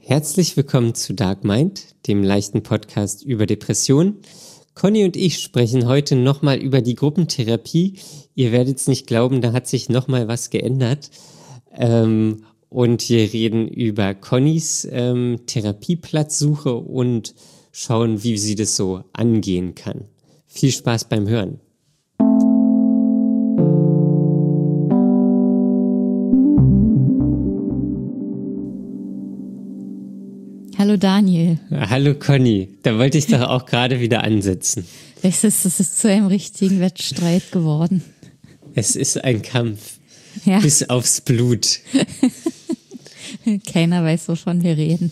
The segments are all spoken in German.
Herzlich willkommen zu Dark Mind, dem leichten Podcast über Depressionen. Conny und ich sprechen heute nochmal über die Gruppentherapie. Ihr werdet es nicht glauben, da hat sich nochmal was geändert. Und wir reden über Connys Therapieplatzsuche und schauen, wie sie das so angehen kann. Viel Spaß beim Hören. Hallo Daniel. Hallo Conny, da wollte ich doch auch gerade wieder ansetzen. Es ist zu einem richtigen Wettstreit geworden. Es ist ein Kampf, Ja. bis aufs Blut. Keiner weiß, wovon wir reden.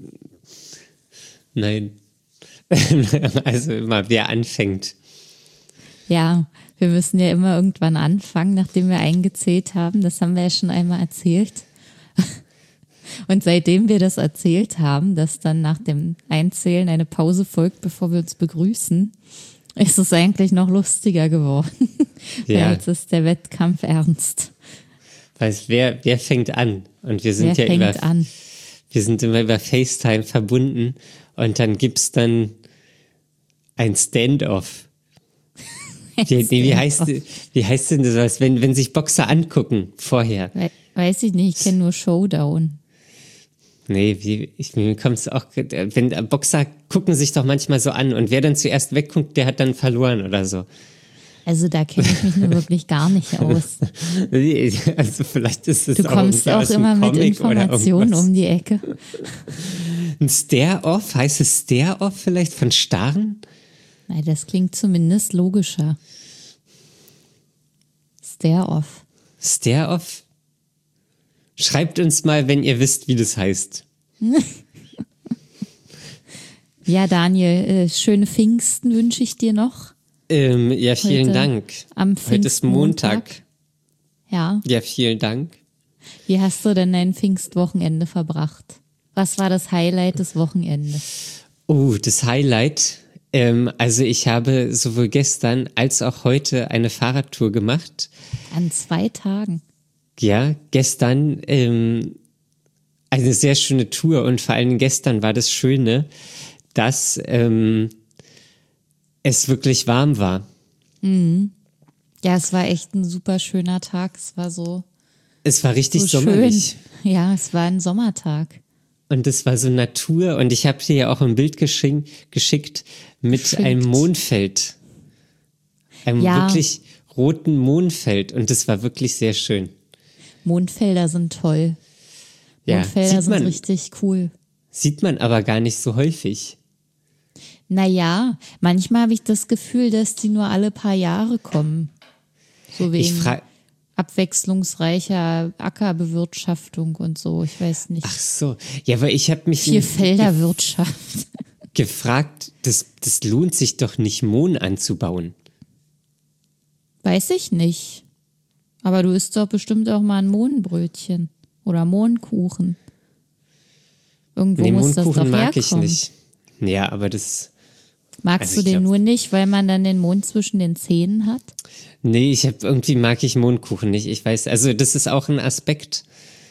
Nein, also immer wer anfängt. Ja, wir müssen ja immer irgendwann anfangen, nachdem wir eingezählt haben. Das haben wir ja schon einmal erzählt. Und seitdem wir das erzählt haben, dass dann nach dem Einzählen eine Pause folgt, bevor wir uns begrüßen, ist es eigentlich noch lustiger geworden. Ja. Weil jetzt ist der Wettkampf ernst. Weißt, wer fängt an? Und wir sind Wer fängt an? Wir sind immer über FaceTime verbunden und dann gibt's dann ein Stand-off. Wie heißt denn das, wenn sich Boxer angucken vorher? Weiß ich nicht, ich kenne nur Showdown. Nee, mir kommt es auch, wenn Boxer gucken sich doch manchmal so an und wer dann zuerst wegguckt, der hat dann verloren oder so. Also da kenne ich mich nur wirklich gar nicht aus. Also vielleicht ist es Du kommst auch immer mit Informationen um die Ecke. Ein Stare-Off, heißt es Stare-Off vielleicht von Starren? Nein, das klingt zumindest logischer. Stare-Off. Stare-Off? Schreibt uns mal, wenn ihr wisst, wie das heißt. Ja, Daniel, schöne Pfingsten wünsche ich dir noch. Ja, vielen Heute Dank. Heute ist Montag. Ja. Ja, vielen Dank. Wie hast du denn dein Pfingstwochenende verbracht? Was war das Highlight des Wochenendes? Oh, das Highlight. Also ich habe sowohl gestern als auch heute eine Fahrradtour gemacht. An 2 Tagen. Ja, gestern eine sehr schöne Tour und vor allem gestern war das Schöne, dass es wirklich warm war. Mhm. Ja, es war echt ein super schöner Tag. Es war richtig so sommerlich. Schön. Ja, es war ein Sommertag. Und es war so Natur und ich habe dir ja auch ein Bild geschickt mit einem Mondfeld. Einem wirklich roten Mondfeld und das war wirklich sehr schön. Mondfelder sind toll. Ja, Mondfelder sind richtig cool. Sieht man aber gar nicht so häufig. Naja, manchmal habe ich das Gefühl, dass die nur alle paar Jahre kommen. So wegen abwechslungsreicher Ackerbewirtschaftung und so, ich weiß nicht. Ach so, ja, weil ich habe mich Vierfelderwirtschaft gefragt, das lohnt sich doch nicht, Mohn anzubauen. Weiß ich nicht. Aber du isst doch bestimmt auch mal ein Mohnbrötchen oder Mohnkuchen. Irgendwo muss das doch herkommen. Mag ich nicht. Ja, aber das... Magst du den nur nicht, weil man dann den Mond zwischen den Zähnen hat? Nee, irgendwie mag ich Mohnkuchen nicht. Ich weiß, also das ist auch ein Aspekt.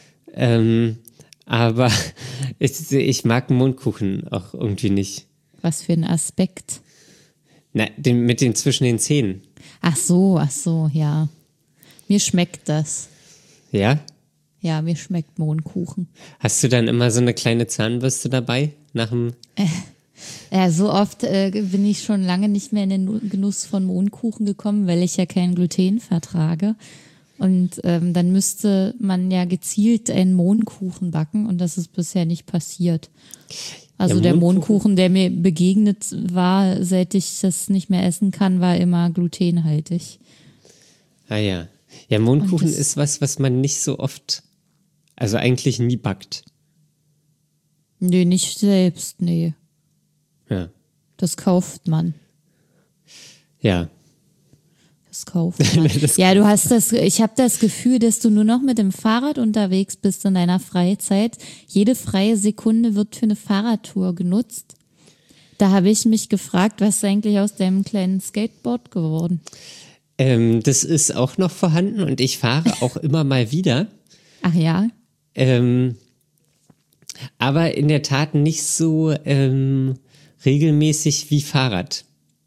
Aber ich mag Mohnkuchen auch irgendwie nicht. Was für ein Aspekt? Na, mit den zwischen den Zähnen. Ach so, ja. Mir schmeckt das. Ja? Ja, mir schmeckt Mohnkuchen. Hast du dann immer so eine kleine Zahnbürste dabei nach dem... Ja, so oft bin ich schon lange nicht mehr in den Genuss von Mohnkuchen gekommen, weil ich ja kein Gluten vertrage. Und dann müsste man ja gezielt einen Mohnkuchen backen und das ist bisher nicht passiert. Also der Mohnkuchen, der mir begegnet war, seit ich das nicht mehr essen kann, war immer glutenhaltig. Ah ja. Ja, Mohnkuchen ist was man nicht so oft, also eigentlich nie backt. Nee, nicht selbst, nee. Ja. Das kauft man. Ja. Das kauft man. Ja, ich habe das Gefühl, dass du nur noch mit dem Fahrrad unterwegs bist in deiner Freizeit. Jede freie Sekunde wird für eine Fahrradtour genutzt. Da habe ich mich gefragt, was ist eigentlich aus deinem kleinen Skateboard geworden? Das ist auch noch vorhanden und ich fahre auch immer mal wieder. Ach ja? aber in der Tat nicht so regelmäßig wie Fahrrad.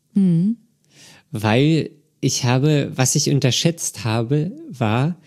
Weil was ich unterschätzt habe, war,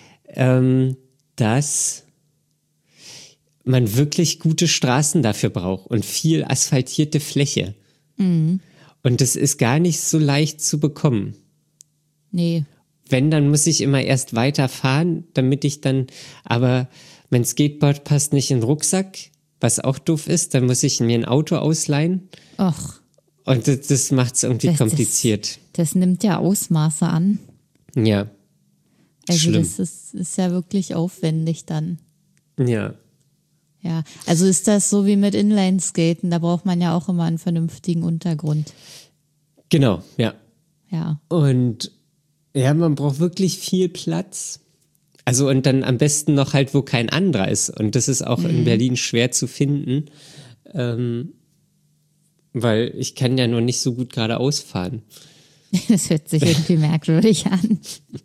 dass man wirklich gute Straßen dafür braucht und viel asphaltierte Fläche. Und das ist gar nicht so leicht zu bekommen. Nee. Wenn, dann muss ich immer erst weiterfahren, aber mein Skateboard passt nicht in den Rucksack, was auch doof ist, dann muss ich mir ein Auto ausleihen. Och. Und das macht es irgendwie kompliziert. Das nimmt ja Ausmaße an. Ja. Also schlimm. Das ist ja wirklich aufwendig dann. Ja. Ja, also ist das so wie mit Inlineskaten, da braucht man ja auch immer einen vernünftigen Untergrund. Genau, ja. Ja. Und ja, man braucht wirklich viel Platz. Also und dann am besten noch halt, wo kein anderer ist. Und das ist auch in Berlin schwer zu finden, weil ich kann ja nur nicht so gut geradeaus fahren. Das hört sich irgendwie merkwürdig an.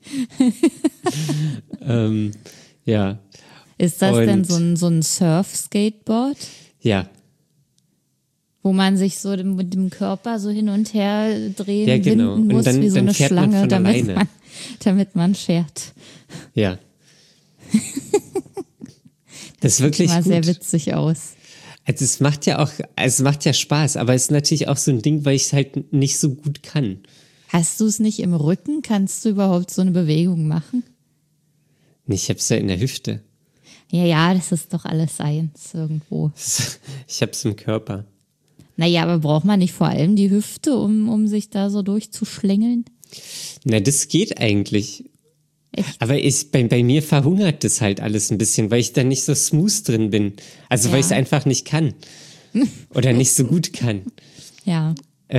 Ja. Ist das denn so ein Surf-Skateboard? Ja. Wo man sich so mit dem Körper so hin und her drehen, Ja, genau. winden muss, Und dann, wie so dann eine fährt man Schlange, von alleine. damit man fährt. Ja. Das ist wirklich Sieht immer gut. sehr witzig aus. Also es macht ja Spaß, aber es ist natürlich auch so ein Ding, weil ich es halt nicht so gut kann. Hast du es nicht im Rücken? Kannst du überhaupt so eine Bewegung machen? Ich hab's ja in der Hüfte. Ja, das ist doch alles Science irgendwo. Ich hab's im Körper. Naja, aber braucht man nicht vor allem die Hüfte, um sich da so durchzuschlängeln? Na, das geht eigentlich. Echt? Aber bei mir verhungert das halt alles ein bisschen, weil ich da nicht so smooth drin bin. Also weil ich es einfach nicht kann. Oder nicht so gut kann. Ja.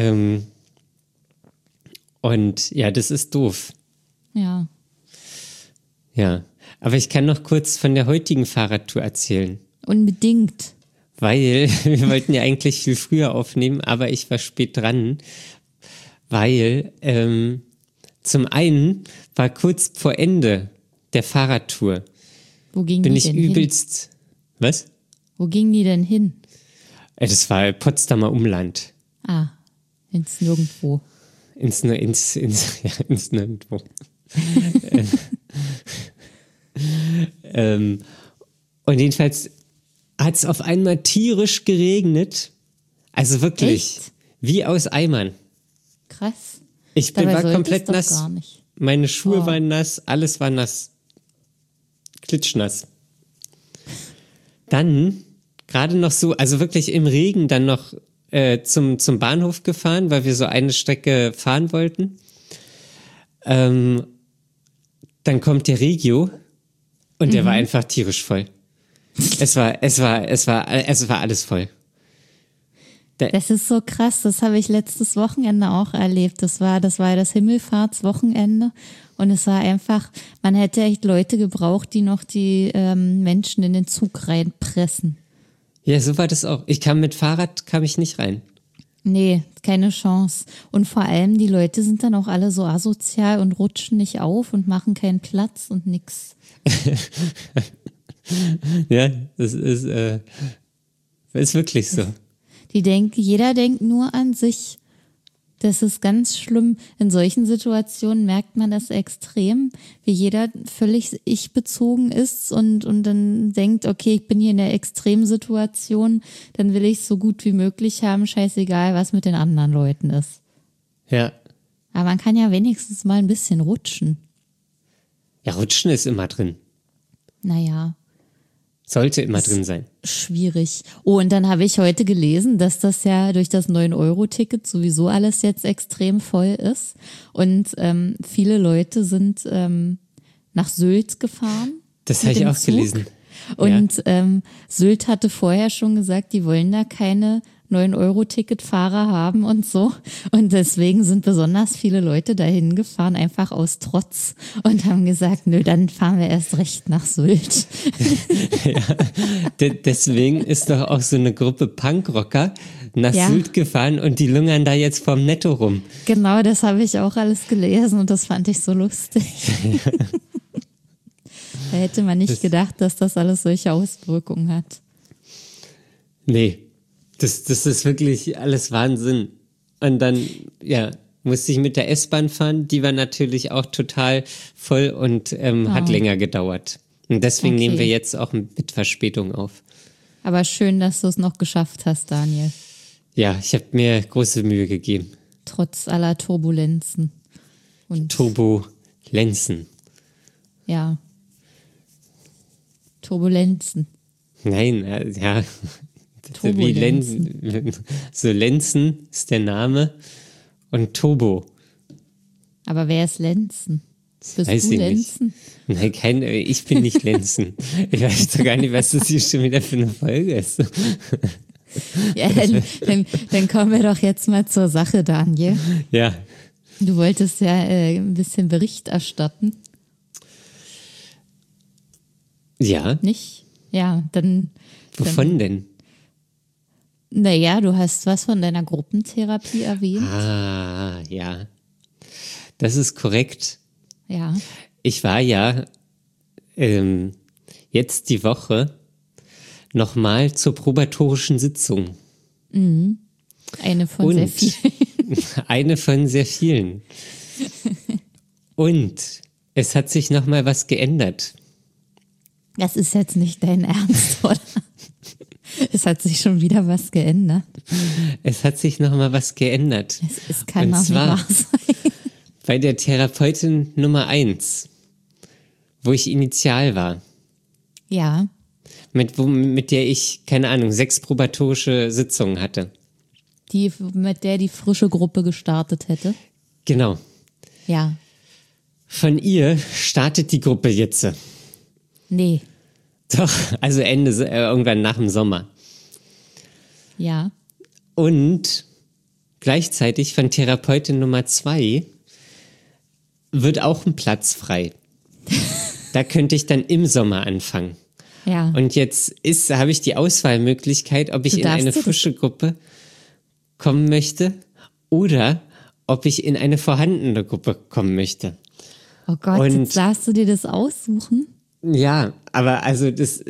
Und ja, das ist doof. Ja. Ja. Aber ich kann noch kurz von der heutigen Fahrradtour erzählen. Unbedingt. Weil wir wollten ja eigentlich viel früher aufnehmen, aber ich war spät dran. Weil zum einen war kurz vor Ende der Fahrradtour. Wo ging Bin die ich denn übelst. hin? Was? Wo ging die denn hin? Das war Potsdamer Umland. Ah, ins Nirgendwo. Ins Nirgendwo. Und jedenfalls hat es auf einmal tierisch geregnet. Also wirklich, Echt? wie aus Eimern. Krass. War komplett doch nass. Gar nicht. Meine Schuhe waren nass, alles war nass. Klitschnass. Dann gerade noch so, also wirklich im Regen dann noch zum Bahnhof gefahren, weil wir so eine Strecke fahren wollten. Dann kommt der Regio und der war einfach tierisch voll. Es war alles voll. Das ist so krass, das habe ich letztes Wochenende auch erlebt. Das war das Himmelfahrtswochenende und es war einfach, man hätte echt Leute gebraucht, die noch die Menschen in den Zug reinpressen. Ja, so war das auch. Mit Fahrrad kam ich nicht rein. Nee, keine Chance. Und vor allem, die Leute sind dann auch alle so asozial und rutschen nicht auf und machen keinen Platz und nix. Ja, das ist wirklich so. Jeder denkt nur an sich. Das ist ganz schlimm. In solchen Situationen merkt man das extrem, wie jeder völlig ich-bezogen ist und dann denkt, okay, ich bin hier in der Extremsituation, dann will ich es so gut wie möglich haben, scheißegal, was mit den anderen Leuten ist. Ja. Aber man kann ja wenigstens mal ein bisschen rutschen. Ja, Rutschen ist immer drin. Naja. Sollte immer drin sein. Schwierig. Oh, und dann habe ich heute gelesen, dass das ja durch das 9-Euro-Ticket sowieso alles jetzt extrem voll ist. Und viele Leute sind nach Sylt gefahren. Das habe ich auch gelesen. Und Sylt hatte vorher schon gesagt, die wollen da keine 9-Euro-Ticket-Fahrer haben und so. Und deswegen sind besonders viele Leute dahin gefahren, einfach aus Trotz und haben gesagt, nö, dann fahren wir erst recht nach Sylt. Ja, deswegen ist doch auch so eine Gruppe Punkrocker nach Sylt gefahren und die lungern da jetzt vom Netto rum. Genau, das habe ich auch alles gelesen und das fand ich so lustig. Ja. Da hätte man nicht gedacht, dass das alles solche Auswirkungen hat. Nee, das ist wirklich alles Wahnsinn. Und dann, ja, musste ich mit der S-Bahn fahren. Die war natürlich auch total voll und hat länger gedauert. Und deswegen nehmen wir jetzt auch mit Verspätung auf. Aber schön, dass du es noch geschafft hast, Daniel. Ja, ich habe mir große Mühe gegeben. Trotz aller Turbulenzen. Und Turbulenzen. ja. Turbulenzen. Nein, ja. Wie Lenzen. So Lenzen ist der Name. Und Turbo. Aber wer ist Lenzen? Bist Weiß du ich Lenzen? Nicht. Nein, ich bin nicht Lenzen. Ich weiß doch gar nicht, was das hier schon wieder für eine Folge ist. Ja, dann kommen wir doch jetzt mal zur Sache, Daniel. Ja. Du wolltest ja ein bisschen Bericht erstatten. Ja. Nicht? Ja, dann. Wovon denn? Naja, du hast was von deiner Gruppentherapie erwähnt. Ah, ja. Das ist korrekt. Ja. Ich war ja jetzt die Woche nochmal zur probatorischen Sitzung. Eine von sehr vielen. Eine von sehr vielen. Und es hat sich nochmal was geändert. Das ist jetzt nicht dein Ernst, oder? Es hat sich schon wieder was geändert. Es hat sich nochmal was geändert. Es kann auch nicht wahr sein. Bei der Therapeutin Nummer 1, wo ich initial war. Ja. Mit der ich, keine Ahnung, 6 probatorische Sitzungen hatte. Mit der die frische Gruppe gestartet hätte. Genau. Ja. Von ihr startet die Gruppe jetzt. Nee. Doch, also irgendwann nach dem Sommer. Ja. Und gleichzeitig von Therapeutin Nummer 2 wird auch ein Platz frei. Da könnte ich dann im Sommer anfangen. Ja. Und jetzt habe ich die Auswahlmöglichkeit, ob ich in eine frische Gruppe kommen möchte oder ob ich in eine vorhandene Gruppe kommen möchte. Oh Gott, jetzt darfst du dir das aussuchen? Ja, aber also das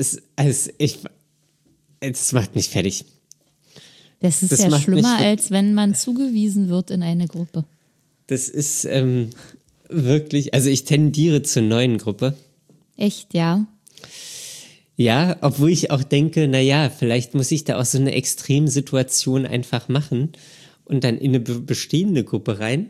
macht mich fertig. Das ist ja schlimmer, als wenn man zugewiesen wird in eine Gruppe. Das ist wirklich, also ich tendiere zur neuen Gruppe. Echt, ja? Ja, obwohl ich auch denke, naja, vielleicht muss ich da auch so eine Extremsituation einfach machen und dann in eine bestehende Gruppe rein.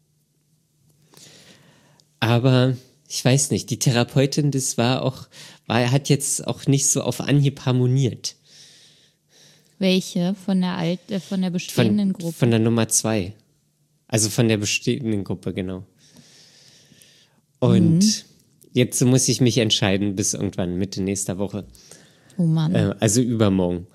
Aber ich weiß nicht, die Therapeutin, hat jetzt auch nicht so auf Anhieb harmoniert. Welche? Von der bestehenden Gruppe? Von der Nummer 2. Also von der bestehenden Gruppe, genau. Und jetzt muss ich mich entscheiden bis irgendwann Mitte nächster Woche. Oh Mann. Also übermorgen.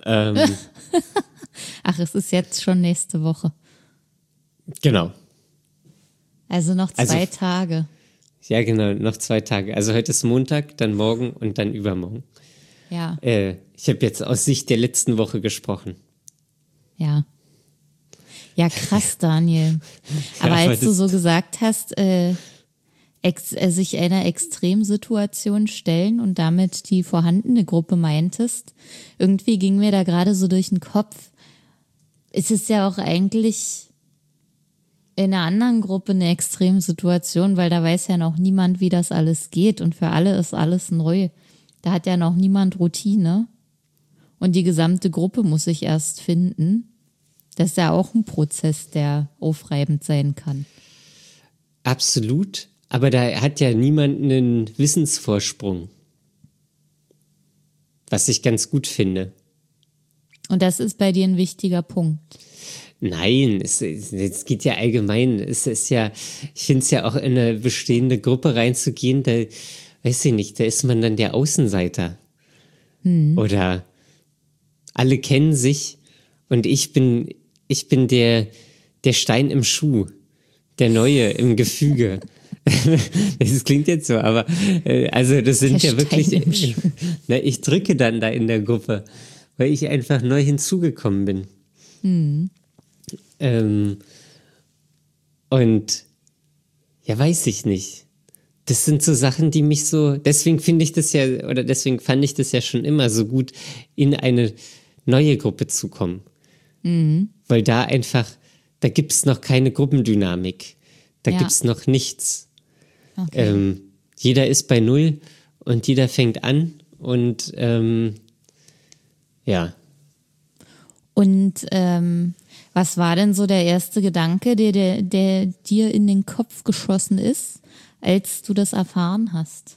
Ach, es ist jetzt schon nächste Woche. Genau. Also noch 2 Tage. Ja, genau, noch 2 Tage. Also heute ist Montag, dann morgen und dann übermorgen. Ja. Ich habe jetzt aus Sicht der letzten Woche gesprochen. Ja. Ja, krass, Daniel. Aber als du so gesagt hast, sich einer Extremsituation stellen und damit die vorhandene Gruppe meintest, irgendwie ging mir da gerade so durch den Kopf. Es ist ja auch eigentlich in einer anderen Gruppe eine Extremsituation, weil da weiß ja noch niemand, wie das alles geht und für alle ist alles neu. Da hat ja noch niemand Routine und die gesamte Gruppe muss sich erst finden. Das ist ja auch ein Prozess, der aufreibend sein kann. Absolut, aber da hat ja niemand einen Wissensvorsprung, was ich ganz gut finde. Und das ist bei dir ein wichtiger Punkt. Nein, es geht ja allgemein. Es ist ja, ich finde es ja auch in eine bestehende Gruppe reinzugehen, da weiß ich nicht, da ist man dann der Außenseiter. Oder alle kennen sich und ich bin der Stein im Schuh, der Neue im Gefüge. Das klingt jetzt so, aber also das sind ja wirklich, ich drücke dann da in der Gruppe, weil ich einfach neu hinzugekommen bin. Und ja, weiß ich nicht. Das sind so Sachen, die mich so, deswegen fand ich das ja schon immer so gut, in eine neue Gruppe zu kommen. Weil da gibt es noch keine Gruppendynamik. Da Ja. gibt es noch nichts. Okay. Jeder ist bei Null und jeder fängt an und ja. Und was war denn so der erste Gedanke, der dir in den Kopf geschossen ist, als du das erfahren hast?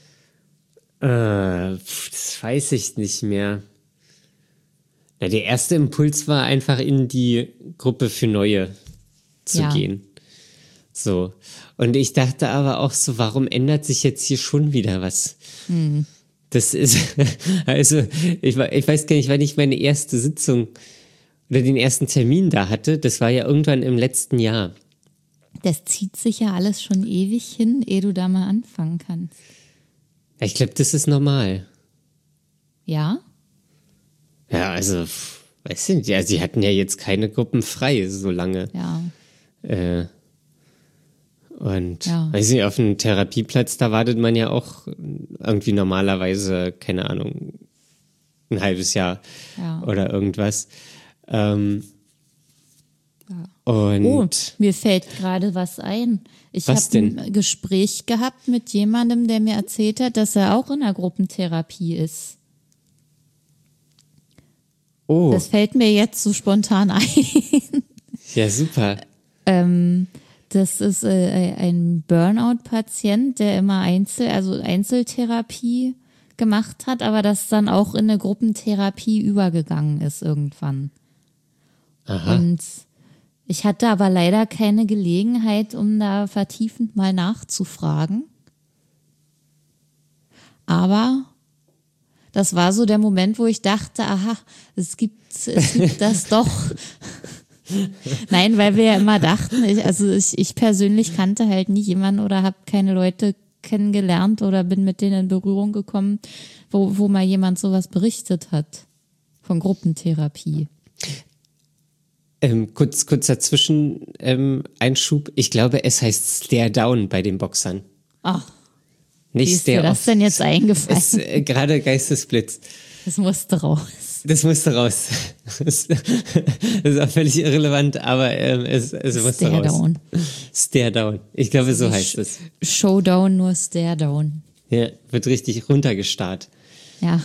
Das weiß ich nicht mehr. Na, der erste Impuls war einfach in die Gruppe für Neue zu Ja. gehen. So. Und ich dachte aber auch so, warum ändert sich jetzt hier schon wieder was? Das ist, also, ich weiß gar nicht, wann ich meine erste Sitzung oder den ersten Termin da hatte. Das war ja irgendwann im letzten Jahr. Das zieht sich ja alles schon ewig hin, ehe du da mal anfangen kannst. Ich glaube, das ist normal. Ja? Ja, also, weiß ich nicht. Ja, sie hatten ja jetzt keine Gruppen frei so lange. Ja. Und Ja. weiß nicht, auf einem Therapieplatz, da wartet man ja auch irgendwie normalerweise, keine Ahnung, ein halbes Jahr Ja. oder irgendwas. Ja. Und Oh, mir fällt gerade was ein. Ich Was habe denn? ein Gespräch gehabt mit jemandem, der mir erzählt hat, dass er auch in der Gruppentherapie ist. oh, Das fällt mir jetzt so spontan ein. ja, super. Das ist ein Burnout-Patient, der immer Einzeltherapie gemacht hat, aber das dann auch in eine Gruppentherapie übergegangen ist irgendwann. Aha. Und ich hatte aber leider keine Gelegenheit, um da vertiefend mal nachzufragen. Aber das war so der Moment, wo ich dachte, aha, es gibt das doch. Nein, weil wir ja immer dachten, ich persönlich kannte halt nie jemanden oder habe keine Leute kennengelernt oder bin mit denen in Berührung gekommen, wo mal jemand sowas berichtet hat von Gruppentherapie. Kurzer Einschub. Ich glaube, es heißt Stare Down bei den Boxern. Ach, Nicht wie ist dir Stare das Off. denn jetzt eingefallen? Ist gerade Geistesblitz. Das musste raus. Das musste raus. Das ist auch völlig irrelevant, aber es musste Stare raus. Down. Stare Down. Ich glaube, so heißt es. Showdown, nur Stare Down. Ja, wird richtig runtergestarrt. Ja.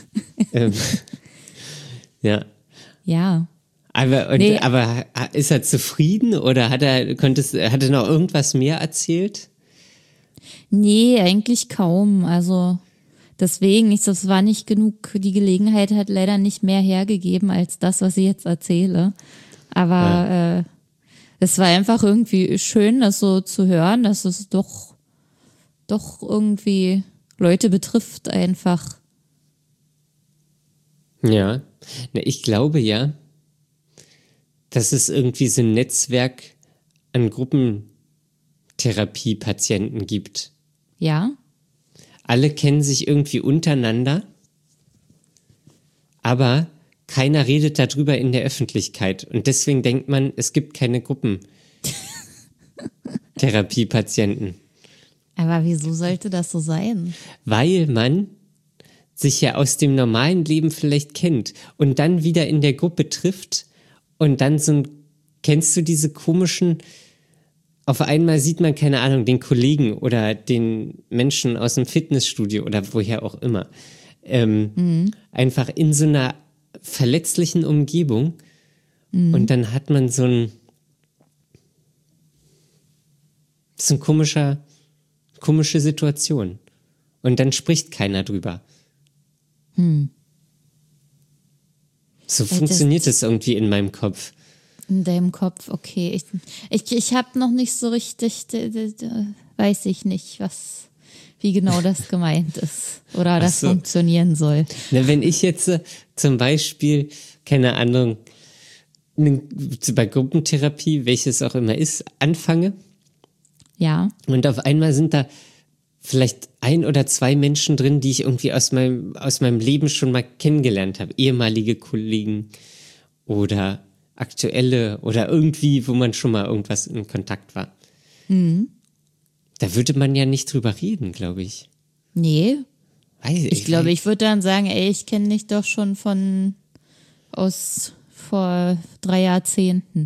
Ja. Ja. Aber Nee. ist er zufrieden oder hat er noch irgendwas mehr erzählt? Nee, eigentlich kaum. Also deswegen, das war nicht genug. Die Gelegenheit hat leider nicht mehr hergegeben als das, was ich jetzt erzähle. Aber es war einfach irgendwie schön, das so zu hören, dass es doch irgendwie Leute betrifft einfach. Ja. Na, ich glaube ja, dass es irgendwie so ein Netzwerk an Gruppentherapiepatienten gibt. Ja, Alle kennen sich irgendwie untereinander, aber keiner redet darüber in der Öffentlichkeit. Und deswegen denkt man, es gibt keine Gruppentherapiepatienten. aber wieso sollte das so sein? Weil man sich ja aus dem normalen Leben vielleicht kennt und dann wieder in der Gruppe trifft und dann kennst du diese komischen, auf einmal sieht man, keine Ahnung, den Kollegen oder den Menschen aus dem Fitnessstudio oder woher auch immer, einfach in so einer verletzlichen Umgebung und dann hat man so ein komische Situation und dann spricht keiner drüber. So funktioniert es irgendwie in meinem Kopf. In deinem Kopf, okay. Ich habe noch nicht so richtig, weiß ich nicht, wie genau das gemeint ist oder das so. funktionieren soll. Na, wenn ich jetzt zum Beispiel, keine Ahnung, bei Gruppentherapie, welches auch immer ist, anfange Ja, und auf einmal sind da vielleicht 1 oder 2 Menschen drin, die ich irgendwie aus meinem Leben schon mal kennengelernt habe. Ehemalige Kollegen oder aktuelle oder irgendwie, wo man schon mal irgendwas in Kontakt war. Da würde man ja nicht drüber reden, glaube ich. nee. Weiß Ich glaube, ich würde dann sagen, ey, ich kenne dich doch schon von aus vor 3 Jahrzehnten.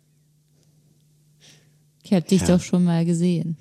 Ich habe dich doch schon mal gesehen.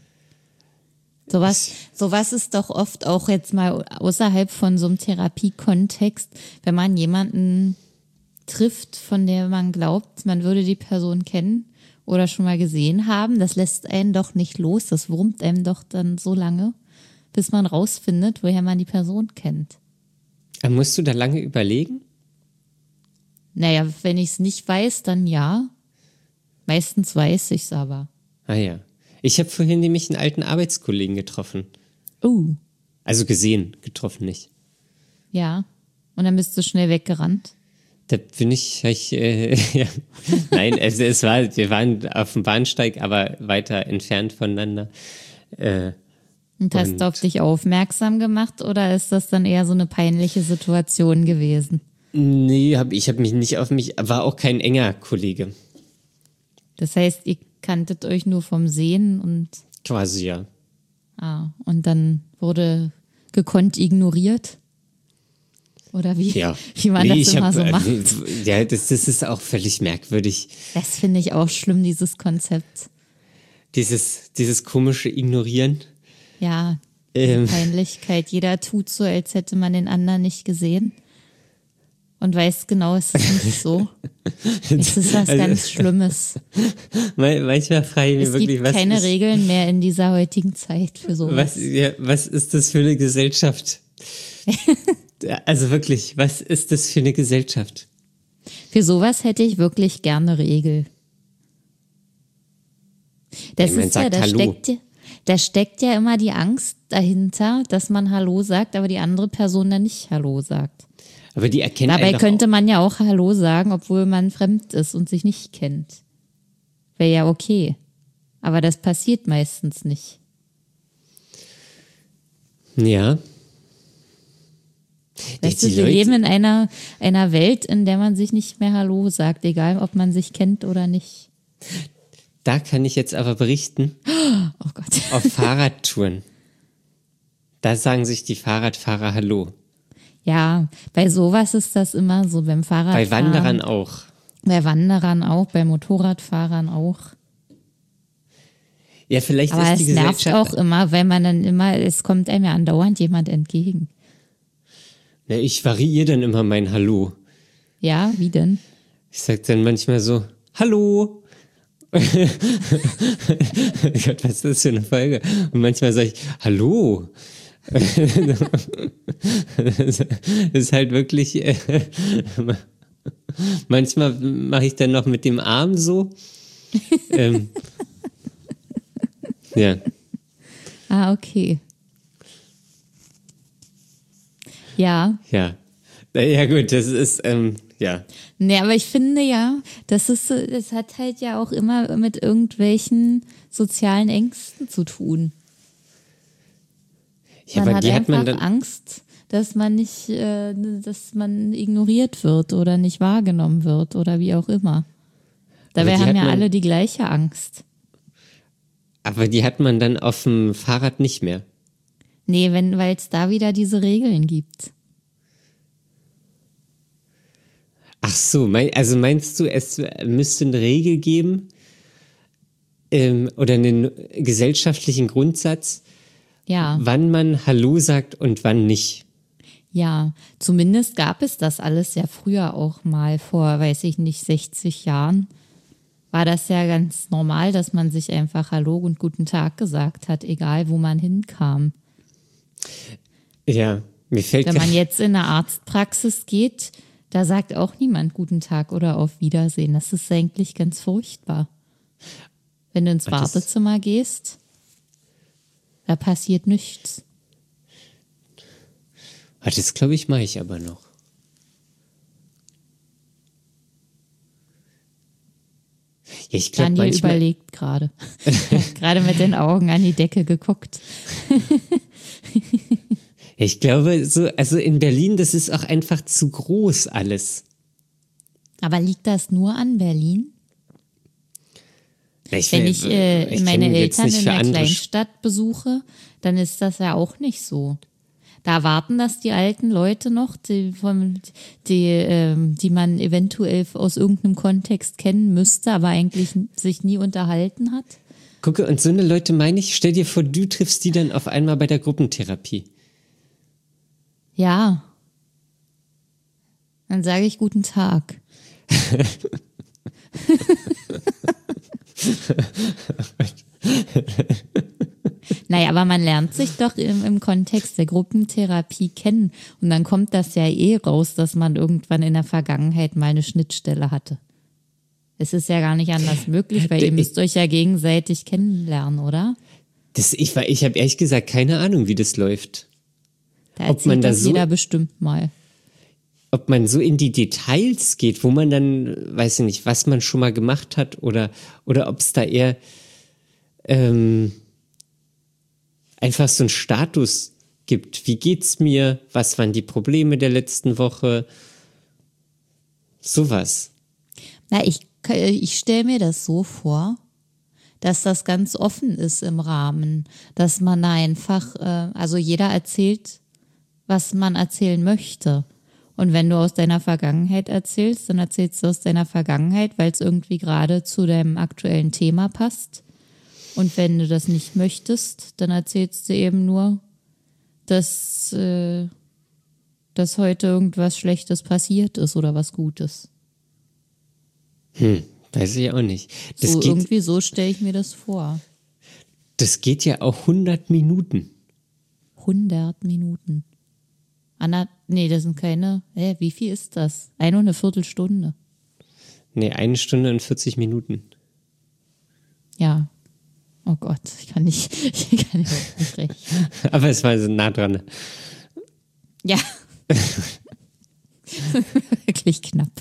Sowas ist doch oft auch jetzt mal außerhalb von so einem Therapiekontext, wenn man jemanden trifft, von der man glaubt, man würde die Person kennen oder schon mal gesehen haben, das lässt einen doch nicht los, das wurmt einem doch dann so lange, bis man rausfindet, woher man die Person kennt. Musst du da lange überlegen? Naja, wenn ich es nicht weiß, dann ja. Meistens weiß ich es aber. Ah ja. Ich habe vorhin nämlich einen alten Arbeitskollegen getroffen. Also getroffen nicht. Ja. Und dann bist du schnell weggerannt. Da bin ja. Nein, wir waren auf dem Bahnsteig, aber weiter entfernt voneinander. Und hast du auf dich aufmerksam gemacht oder ist das dann eher so eine peinliche Situation gewesen? Nee, ich habe mich nicht auf mich, war auch kein enger Kollege. Das heißt, ihr kanntet euch nur vom Sehen und... Quasi, ja. Und dann wurde gekonnt ignoriert? Oder wie man das immer so macht? Ja, das ist auch völlig merkwürdig. Das finde ich auch schlimm, dieses Konzept. Dieses komische Ignorieren. Ja, Peinlichkeit. Jeder tut so, als hätte man den anderen nicht gesehen. Und weiß genau, es ist nicht so. Es ist was ganz Schlimmes. Manchmal frage ich mich wirklich, was es gibt keine Regeln mehr in dieser heutigen Zeit für sowas. Was ist das für eine Gesellschaft? Also wirklich, was ist das für eine Gesellschaft? Für sowas hätte ich wirklich gerne Regel. Das ist ja, da steckt ja immer die Angst dahinter, dass man Hallo sagt, aber die andere Person dann nicht Hallo sagt. Aber die erkennen Dabei könnte man ja auch Hallo sagen, obwohl man fremd ist und sich nicht kennt. Wäre ja okay. Aber das passiert meistens nicht. Ja. Weißt du, wir leben in einer Welt, in der man sich nicht mehr Hallo sagt, egal ob man sich kennt oder nicht. Da kann ich jetzt aber berichten. Oh Gott. Auf Fahrradtouren. Da sagen sich die Fahrradfahrer Hallo. Ja, bei sowas ist das immer so, beim Fahrradfahren. Bei Wanderern auch. Bei Wanderern auch, bei Motorradfahrern auch. Ja, vielleicht aber ist die Gesellschaft... Aber es nervt auch immer, weil man dann immer, es kommt einem ja andauernd jemand entgegen. Ja, ich variiere dann immer mein Hallo. Ja, wie denn? Ich sag dann manchmal so, Hallo. Gott, was ist das für eine Folge? Und manchmal sage ich, Hallo. Das ist halt wirklich, manchmal mache ich dann noch mit dem Arm so. Ja. Okay. Ja. Ja. Ja gut, das ist, ja. Nee, aber ich finde ja, das hat halt ja auch immer mit irgendwelchen sozialen Ängsten zu tun. Ja, man hat einfach Angst, dass man nicht, dass man ignoriert wird oder nicht wahrgenommen wird oder wie auch immer. Dabei haben ja alle die gleiche Angst. Aber die hat man dann auf dem Fahrrad nicht mehr. Nee, weil es da wieder diese Regeln gibt. Ach so, also meinst du, es müsste eine Regel geben oder einen gesellschaftlichen Grundsatz, wann man Hallo sagt und wann nicht? Ja, zumindest gab es das alles ja früher auch mal vor, weiß ich nicht, 60 Jahren. War das ja ganz normal, dass man sich einfach Hallo und Guten Tag gesagt hat, egal wo man hinkam. Ja, mir fällt... Wenn man jetzt in eine Arztpraxis geht, da sagt auch niemand Guten Tag oder Auf Wiedersehen. Das ist eigentlich ganz furchtbar. Wenn du ins Wartezimmer gehst, da passiert nichts. Das glaube ich, mache ich aber noch. Ja, ich glaub, Daniel überlegt gerade. Gerade mit den Augen an die Decke geguckt. Ich glaube, also in Berlin, das ist auch einfach zu groß alles. Aber liegt das nur an Berlin? Wenn ich meine Eltern in der Kleinstadt besuche, dann ist das ja auch nicht so. Da warten das die alten Leute noch, die man eventuell aus irgendeinem Kontext kennen müsste, aber eigentlich sich nie unterhalten hat. Gucke, und so eine Leute meine ich, stell dir vor, du triffst die dann auf einmal bei der Gruppentherapie. Ja. Dann sage ich guten Tag. Naja, aber man lernt sich doch im Kontext der Gruppentherapie kennen. Und dann kommt das ja raus, dass man irgendwann in der Vergangenheit mal eine Schnittstelle hatte. Es ist ja gar nicht anders möglich, weil ihr müsst euch ja gegenseitig kennenlernen, oder? Ich habe ehrlich gesagt keine Ahnung, wie das läuft. Da erzählt das jeder bestimmt mal. Ob man so in die Details geht, wo man dann, weiß ich nicht, was man schon mal gemacht hat oder ob es da eher einfach so einen Status gibt. Wie geht's mir? Was waren die Probleme der letzten Woche? Sowas. Na, ich stelle mir das so vor, dass das ganz offen ist im Rahmen, dass man da einfach, also jeder erzählt, was man erzählen möchte. Und wenn du aus deiner Vergangenheit erzählst, dann erzählst du aus deiner Vergangenheit, weil es irgendwie gerade zu deinem aktuellen Thema passt. Und wenn du das nicht möchtest, dann erzählst du eben nur, dass heute irgendwas Schlechtes passiert ist oder was Gutes. Weiß ich auch nicht. Irgendwie so stelle ich mir das vor. Das geht ja auch 100 Minuten. 100 Minuten. Nee, das sind keine. Wie viel ist das? 1 Viertelstunde. Nee, 1 Stunde und 40 Minuten. Ja. Oh Gott, ich kann überhaupt nicht rechnen. Aber es war so nah dran. Ja. Wirklich knapp.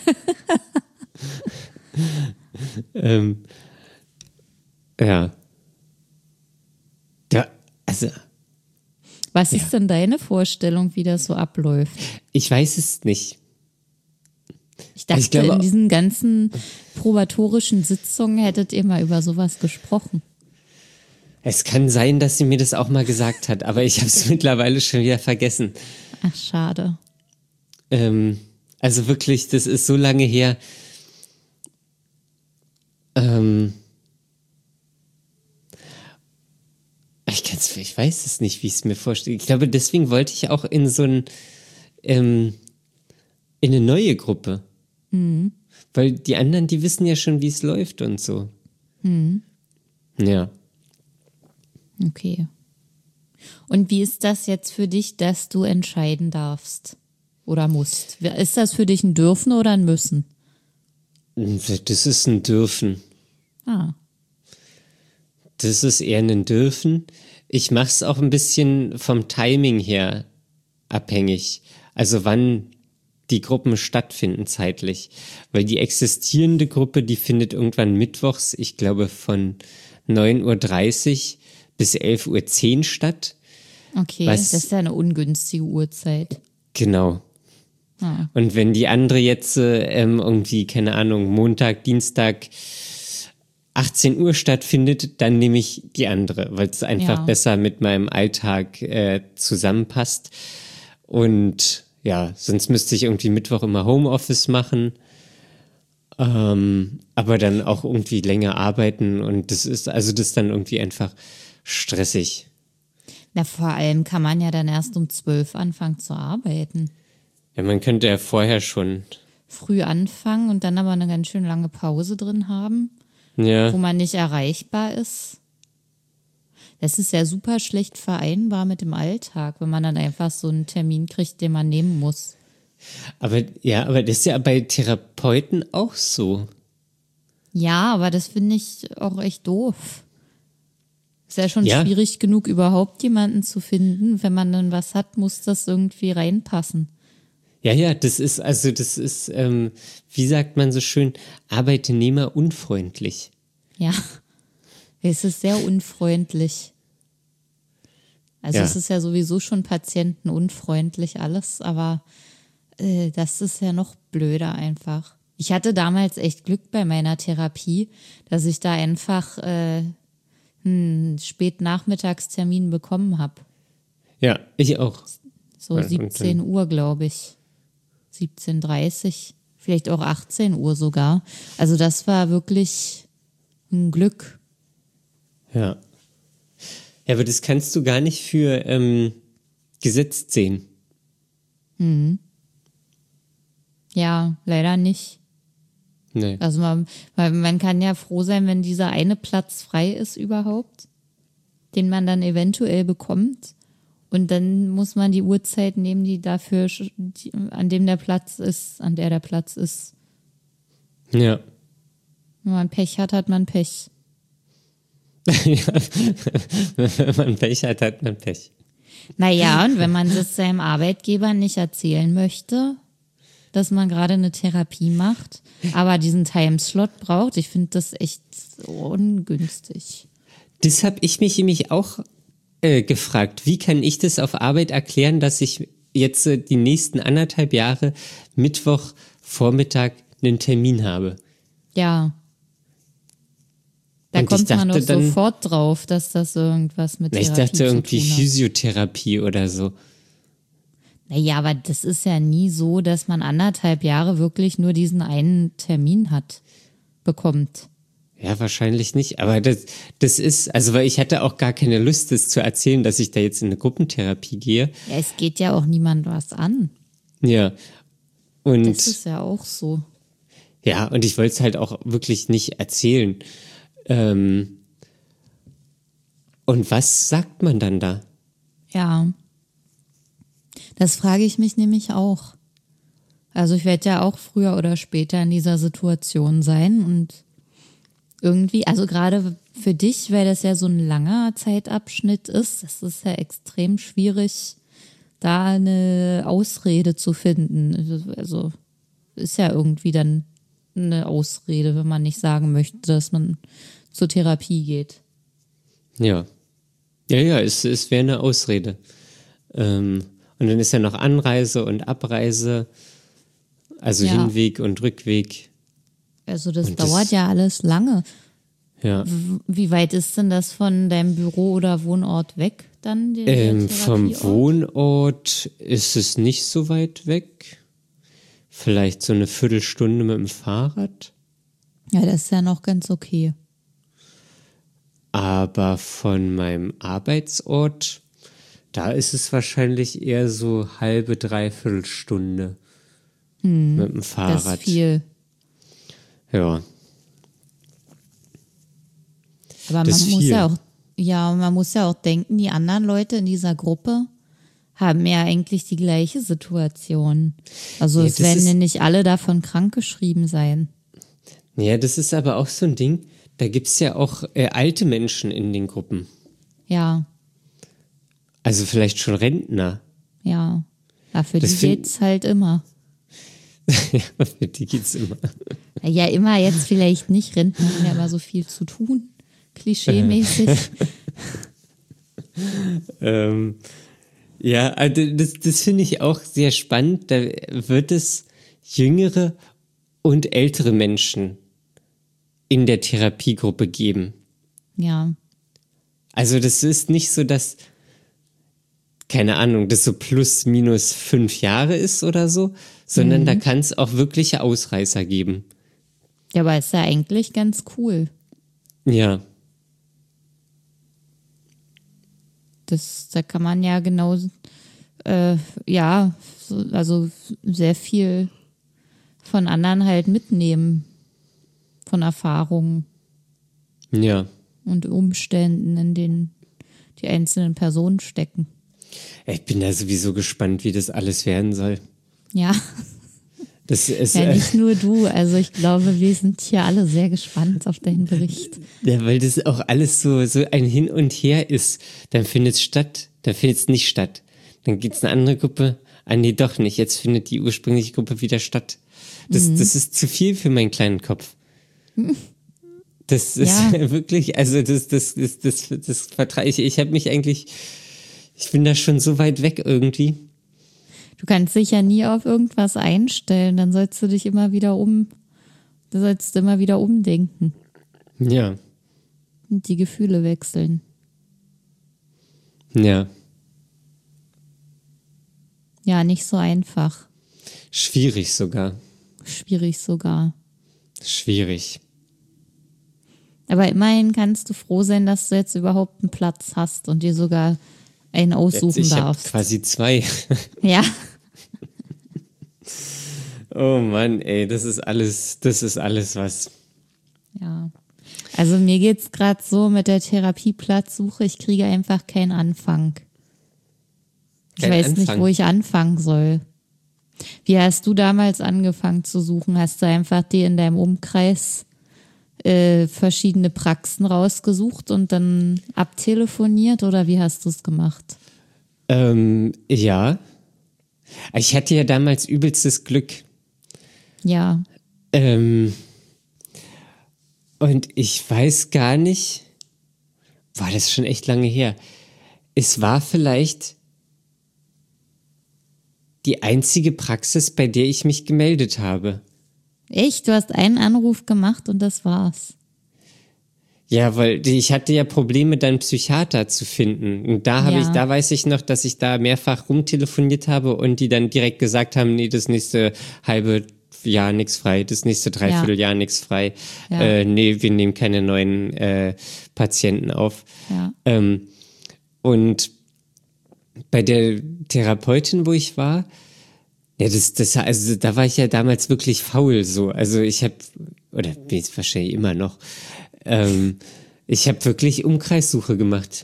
Ja. Ja, also. Was ist denn deine Vorstellung, wie das so abläuft? Ich weiß es nicht. Ich dachte, in diesen ganzen probatorischen Sitzungen hättet ihr mal über sowas gesprochen. Es kann sein, dass sie mir das auch mal gesagt hat, aber ich habe es mittlerweile schon wieder vergessen. Ach, schade. Also wirklich, das ist so lange her. Ich weiß es nicht, wie ich es mir vorstelle. Ich glaube, deswegen wollte ich auch in so in eine neue Gruppe. Mhm. Weil die anderen, die wissen ja schon, wie es läuft und so. Mhm. Ja. Okay. Und wie ist das jetzt für dich, dass du entscheiden darfst oder musst? Ist das für dich ein Dürfen oder ein Müssen? Das ist ein Dürfen. Ah. Das ist eher ein Dürfen. Ich mache es auch ein bisschen vom Timing her abhängig. Also wann die Gruppen stattfinden zeitlich. Weil die existierende Gruppe, die findet irgendwann mittwochs, ich glaube von 9:30 Uhr bis 11:10 Uhr statt. Okay, das ist ja eine ungünstige Uhrzeit. Genau. Ah. Und wenn die andere jetzt irgendwie, keine Ahnung, Montag, Dienstag 18 Uhr stattfindet, dann nehme ich die andere, weil es einfach besser mit meinem Alltag zusammenpasst. Und ja, sonst müsste ich irgendwie Mittwoch immer Homeoffice machen, aber dann auch irgendwie länger arbeiten und das ist dann irgendwie einfach stressig. Na, vor allem kann man ja dann erst um 12 anfangen zu arbeiten. Ja, man könnte ja vorher schon früh anfangen und dann aber eine ganz schön lange Pause drin haben, wo man nicht erreichbar ist. Das ist ja super schlecht vereinbar mit dem Alltag, wenn man dann einfach so einen Termin kriegt, den man nehmen muss. Aber das ist ja bei Therapeuten auch so. Ja, aber das finde ich auch echt doof. Ist ja schon schwierig genug, überhaupt jemanden zu finden. Wenn man dann was hat, muss das irgendwie reinpassen. Ja, das ist, wie sagt man so schön, arbeitnehmerunfreundlich. Ja, es ist sehr unfreundlich. Also es ist ja sowieso schon patientenunfreundlich alles, aber das ist ja noch blöder einfach. Ich hatte damals echt Glück bei meiner Therapie, dass ich da einfach einen Spätnachmittagstermin bekommen habe. Ja, ich auch. So 17 Uhr, glaube ich. 17:30, vielleicht auch 18 Uhr sogar. Also das war wirklich ein Glück. Ja. Ja, aber das kannst du gar nicht für gesetzt sehen. Ja, leider nicht. Nee. Also weil man kann ja froh sein, wenn dieser eine Platz frei ist überhaupt, den man dann eventuell bekommt. Und dann muss man die Uhrzeit nehmen, die dafür, an dem der Platz ist, an der Platz ist. Ja. Wenn man Pech hat, hat man Pech. Wenn man Pech hat, hat man Pech. Naja, und wenn man das seinem Arbeitgeber nicht erzählen möchte, dass man gerade eine Therapie macht, aber diesen Timeslot braucht, ich finde das echt so ungünstig. Das habe ich mich nämlich auch gefragt. Wie kann ich das auf Arbeit erklären, dass ich jetzt die nächsten 1,5 Jahre Mittwochvormittag einen Termin habe? Ja. Da Und kommt man doch dann, sofort drauf, dass das irgendwas mit Therapie ich dachte irgendwie zu tun hat. Physiotherapie oder so. Naja, aber das ist ja nie so, dass man 1,5 Jahre wirklich nur diesen einen Termin bekommt. Ja, wahrscheinlich nicht. Aber das ist, also weil ich hatte auch gar keine Lust, das zu erzählen, dass ich da jetzt in eine Gruppentherapie gehe. Ja, es geht ja auch niemand was an. Ja. Und Das ist ja auch so. ja, und ich wollte es halt auch wirklich nicht erzählen. Und was sagt man dann da? Ja. Das frage ich mich nämlich auch. Also ich werde ja auch früher oder später in dieser Situation sein und irgendwie, also gerade für dich, weil das ja so ein langer Zeitabschnitt ist, das ist ja extrem schwierig, da eine Ausrede zu finden. Also ist ja irgendwie dann eine Ausrede, wenn man nicht sagen möchte, dass man zur Therapie geht. Ja. Ja, es wäre eine Ausrede. Und dann ist ja noch Anreise und Abreise, also Ja. Hinweg und Rückweg. Also das Und dauert ja alles lange. Ja. Wie weit ist denn das von deinem Büro oder Wohnort weg dann? Der Vom Therapieort? Wohnort ist es nicht so weit weg. Vielleicht so eine Viertelstunde mit dem Fahrrad. Ja, das ist ja noch ganz okay. Aber von meinem Arbeitsort, da ist es wahrscheinlich eher so halbe, dreiviertel Stunde mit dem Fahrrad. Das ist viel. Ja. Aber Das man ist muss viel. ja auch, ja, man muss ja auch denken, die anderen Leute in dieser Gruppe haben ja eigentlich die gleiche Situation. Also Ja, es das werden ist- ja nicht alle davon krankgeschrieben sein. Ja, das ist aber auch so ein Ding. Da gibt's ja auch alte Menschen in den Gruppen. Ja, Also vielleicht schon Rentner. ja. Ja, für Das die find- geht's halt immer. Ja, für die geht's immer. Ja, immer jetzt vielleicht nicht. Rentner haben ja immer so viel zu tun. Klischee-mäßig. Ja, also das finde ich auch sehr spannend. Da wird es jüngere und ältere Menschen in der Therapiegruppe geben. Ja. Also das ist nicht so, dass, keine Ahnung, das so plus minus 5 Jahre ist oder so, sondern da kann es auch wirkliche Ausreißer geben. Ja, aber ist ja eigentlich ganz cool. Ja, Da kann man ja genau, also sehr viel von anderen halt mitnehmen. Von Erfahrungen ja. und Umständen, in denen die einzelnen Personen stecken. Ich bin da sowieso gespannt, wie das alles werden soll. Ja, Das ist, ja, nicht nur du. Also ich glaube, wir sind hier alle sehr gespannt auf deinen Bericht. ja, weil das auch alles so ein Hin und Her ist. Dann findet es statt, dann findet es nicht statt. Dann gibt's eine andere Gruppe, nee, doch nicht. Jetzt findet die ursprüngliche Gruppe wieder statt. Das ist zu viel für meinen kleinen Kopf. Das ist Ja. wirklich, also das vertrage ich. Ich habe mich eigentlich, ich bin da schon so weit weg irgendwie. Du kannst dich ja nie auf irgendwas einstellen. Dann sollst du dich immer wieder umdenken Ja, und die Gefühle wechseln. ja. Ja, nicht so einfach. Schwierig sogar. Schwierig sogar. Schwierig. Aber immerhin kannst du froh sein, dass du jetzt überhaupt einen Platz hast und dir sogar einen aussuchen Ich habe darfst. quasi 2. Ja, Oh Mann, ey, das ist alles was. ja. Also mir geht's gerade so mit der Therapieplatzsuche, ich kriege einfach keinen Anfang. Ich Kein weiß nicht, Anfang. wo ich anfangen soll. Wie hast du damals angefangen zu suchen? Hast du einfach dir in deinem Umkreis verschiedene Praxen rausgesucht und dann abtelefoniert oder wie hast du es gemacht? Ja. Ich hatte ja damals übelstes Glück. Ja, Und ich weiß gar nicht, war das schon echt lange her. Es war vielleicht die einzige Praxis, bei der ich mich gemeldet habe. echt? Du hast einen Anruf gemacht und das war's. Ja, weil ich hatte ja Probleme, dann Psychiater zu finden. Und Ja. da weiß ich noch, dass ich da mehrfach rumtelefoniert habe und die dann direkt gesagt haben, nee, das nächste halbe Jahr nix frei, das nächste Dreivierteljahr nix frei. Ja. Nee, wir nehmen keine neuen Patienten auf. Ja. Und bei der Therapeutin, wo ich war, ja, also da war ich ja damals wirklich faul so. Also ich habe, oder bin ich wahrscheinlich immer noch, ich habe wirklich Umkreissuche gemacht.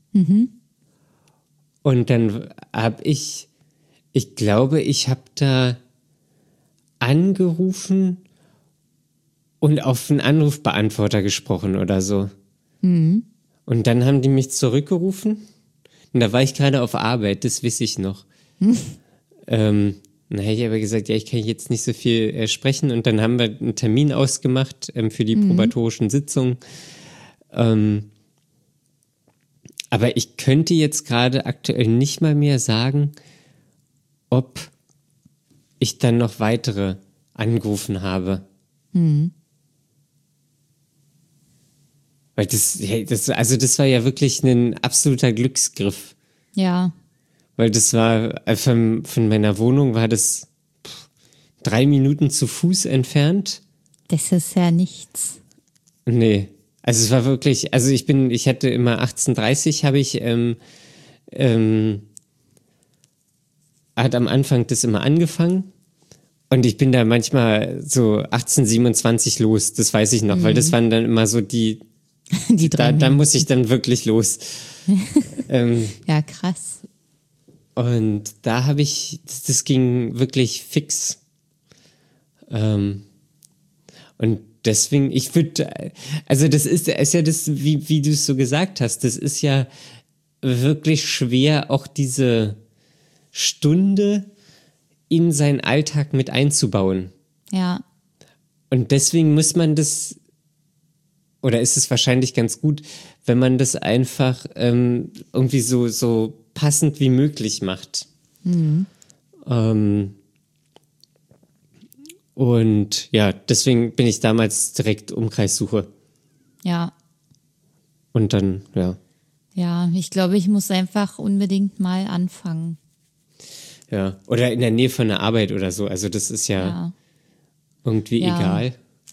Und dann habe ich glaube, ich habe da angerufen und auf einen Anrufbeantworter gesprochen oder so. Und dann haben die mich zurückgerufen und da war ich gerade auf Arbeit, das weiß ich noch. Dann habe ich aber gesagt, ja, ich kann jetzt nicht so viel sprechen und dann haben wir einen Termin ausgemacht für die probatorischen Sitzungen. Aber ich könnte jetzt gerade aktuell nicht mal mehr sagen, ob ich dann noch weitere angerufen habe. Weil das war ja wirklich ein absoluter Glücksgriff. Ja. Weil das war, von meiner Wohnung war das 3 Minuten zu Fuß entfernt. Das ist ja nichts. Nee. Also es war wirklich, also ich hatte immer 18:30 habe ich, hat am Anfang das immer angefangen. Und ich bin da manchmal so 18:27 los, das weiß ich noch, weil das waren dann immer so die da muss ich dann wirklich los. Ja, krass. Und da habe das ging wirklich fix. Und deswegen, also das ist ja das, wie du es so gesagt hast, das ist ja wirklich schwer, auch diese Stunde in seinen Alltag mit einzubauen. Ja. Und deswegen muss man das, oder ist es wahrscheinlich ganz gut, wenn man das einfach irgendwie so passend wie möglich macht. Und ja, deswegen bin ich damals direkt Umkreissuche. Ja. Und dann, ja. Ja, ich glaube, ich muss einfach unbedingt mal anfangen. Ja. Oder in der Nähe von der Arbeit oder so. Also das ist ja irgendwie egal.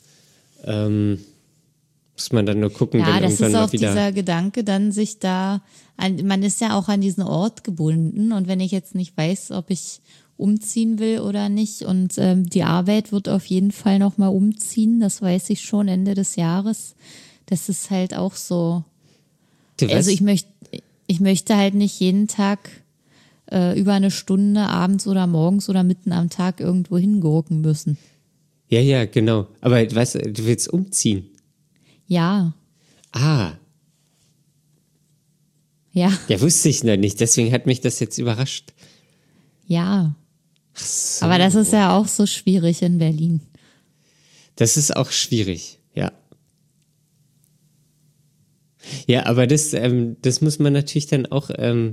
Muss man dann nur gucken, Ja, wenn das irgendwann ist mal auch wieder. dieser Gedanke, dann sich man ist ja auch an diesen Ort gebunden und wenn ich jetzt nicht weiß, ob ich umziehen will oder nicht und die Arbeit wird auf jeden Fall nochmal umziehen, das weiß ich schon Ende des Jahres. Das ist halt auch so. Also ich möchte halt nicht jeden Tag über eine Stunde abends oder morgens oder mitten am Tag irgendwo hingurken müssen. Ja, genau. Aber weißt du willst umziehen. Ja, Ja, wusste ich noch nicht. Deswegen hat mich das jetzt überrascht. ja. Ach so. Aber das ist ja auch so schwierig in Berlin. Das ist auch schwierig, ja. Ja, aber das muss man natürlich dann auch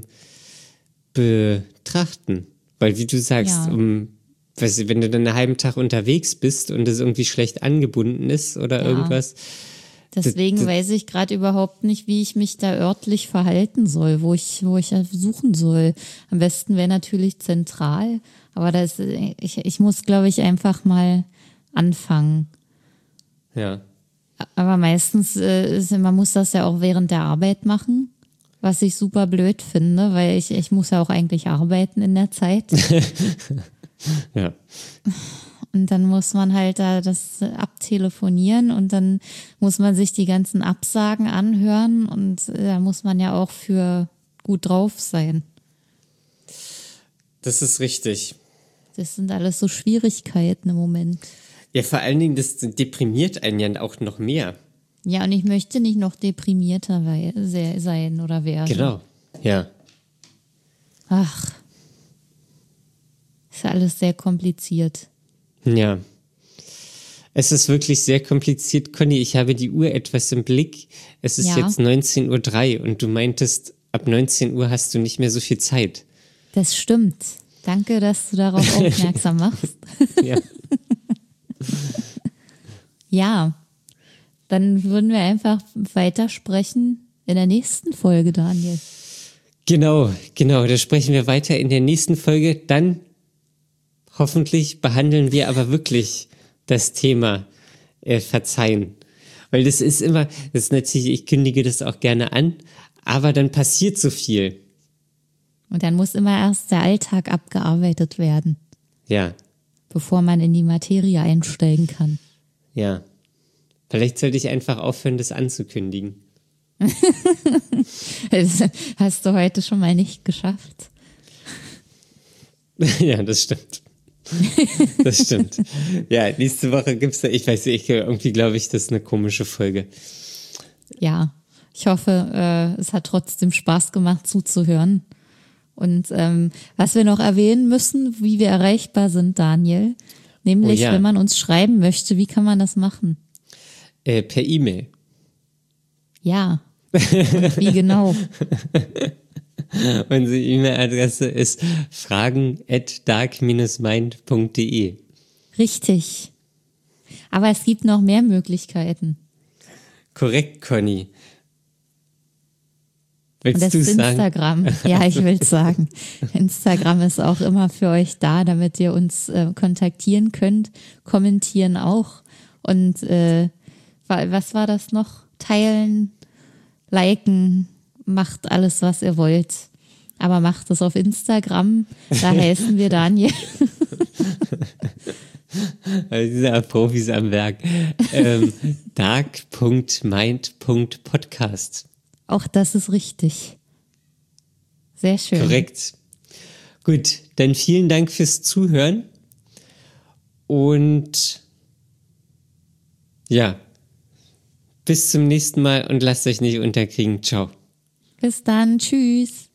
betrachten. Weil wie du sagst, Ja. weißt du, wenn du dann einen halben Tag unterwegs bist und es irgendwie schlecht angebunden ist oder Ja. irgendwas, Deswegen weiß ich gerade überhaupt nicht, wie ich mich da örtlich verhalten soll, wo ich suchen soll. Am besten wäre natürlich zentral, aber ich muss, glaube ich, einfach mal anfangen. Ja. Aber meistens, man muss das ja auch während der Arbeit machen, was ich super blöd finde, weil ich muss ja auch eigentlich arbeiten in der Zeit. Ja. Und dann muss man halt da das abtelefonieren und dann muss man sich die ganzen Absagen anhören und da muss man ja auch für gut drauf sein. Das ist richtig. Das sind alles so Schwierigkeiten im Moment. Ja, vor allen Dingen, das deprimiert einen ja auch noch mehr. Ja, und ich möchte nicht noch deprimierter sein oder werden. Genau, ja. Ach, ist alles sehr kompliziert. Ja. Es ist wirklich sehr kompliziert. Conny, ich habe die Uhr etwas im Blick. Es ist jetzt 19:03 Uhr und du meintest, ab 19 Uhr hast du nicht mehr so viel Zeit. Das stimmt. Danke, dass du darauf aufmerksam machst. Ja. Ja, dann würden wir einfach weitersprechen in der nächsten Folge, Daniel. Genau. Da sprechen wir weiter in der nächsten Folge. Dann hoffentlich behandeln wir aber wirklich das Thema Verzeihen. Weil das ist natürlich, ich kündige das auch gerne an, aber dann passiert so viel. Und dann muss immer erst der Alltag abgearbeitet werden. Ja. Bevor man in die Materie einsteigen kann. Ja. Vielleicht sollte ich einfach aufhören, das anzukündigen. Das hast du heute schon mal nicht geschafft. Ja, das stimmt. Das stimmt. Ja, nächste Woche gibt's da, ich weiß nicht, irgendwie glaube ich, das ist eine komische Folge. Ja, ich hoffe, es hat trotzdem Spaß gemacht zuzuhören. Und was wir noch erwähnen müssen, wie wir erreichbar sind, Daniel, nämlich wenn man uns schreiben möchte, wie kann man das machen? Per E-Mail. Ja, und wie genau? Unsere E-Mail-Adresse ist fragen@dark-mind.de. Richtig. Aber es gibt noch mehr Möglichkeiten. Korrekt, Conny. Und das ist Instagram. Ja, ich will es sagen. Instagram ist auch immer für euch da, damit ihr uns kontaktieren könnt. Kommentieren auch. Und was war das noch? Teilen, liken, macht alles, was ihr wollt. Aber macht es auf Instagram. Da heißen wir Daniel. Also diese Profis am Werk. dark.mind.podcast. Auch das ist richtig. Sehr schön. Korrekt. Gut, dann vielen Dank fürs Zuhören. Und ja, bis zum nächsten Mal und lasst euch nicht unterkriegen. Ciao. Bis dann. Tschüss.